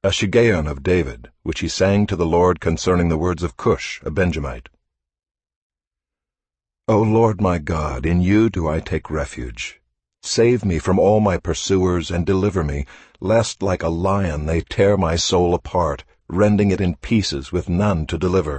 A Shiggaion of David, which he sang to the Lord concerning the words of Cush, a Benjamite. O Lord my God, in you do I take refuge. Save me from all my pursuers and deliver me, lest like a lion they tear my soul apart, rending it in pieces with none to deliver.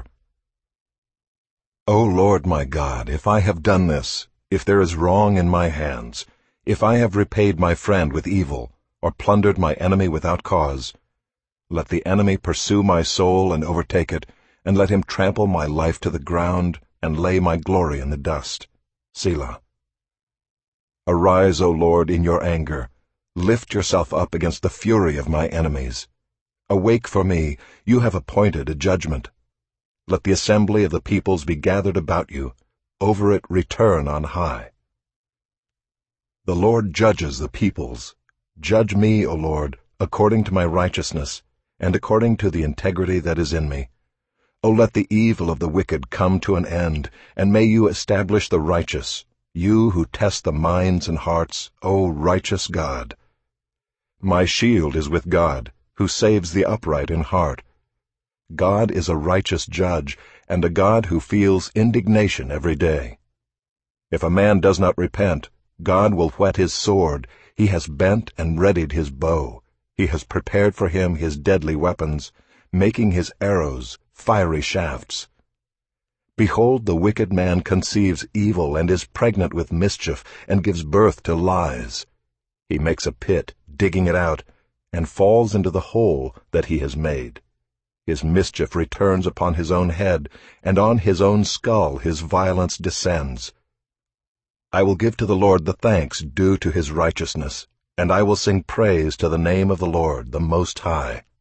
O Lord my God, if I have done this, if there is wrong in my hands, if I have repaid my friend with evil, or plundered my enemy without cause, let the enemy pursue my soul and overtake it, and let him trample my life to the ground, and lay my glory in the dust. Selah. Arise, O Lord, in your anger. Lift yourself up against the fury of my enemies. Awake for me, you have appointed a judgment. Let the assembly of the peoples be gathered about you. Over it return on high. The Lord judges the peoples. Judge me, O Lord, according to my righteousness, and according to the integrity that is in me. O let the evil of the wicked come to an end, and may you establish the righteous, you who test the minds and hearts, O righteous God. My shield is with God, who saves the upright in heart. God is a righteous judge, and a God who feels indignation every day. If a man does not repent, God will whet his sword. He has bent and readied his bow. He has prepared for him his deadly weapons, making his arrows fiery shafts. Behold, the wicked man conceives evil and is pregnant with mischief and gives birth to lies. He makes a pit, digging it out, and falls into the hole that he has made. His mischief returns upon his own head, and on his own skull his violence descends. I will give to the Lord the thanks due to his righteousness, and I will sing praise to the name of the Lord, the Most High.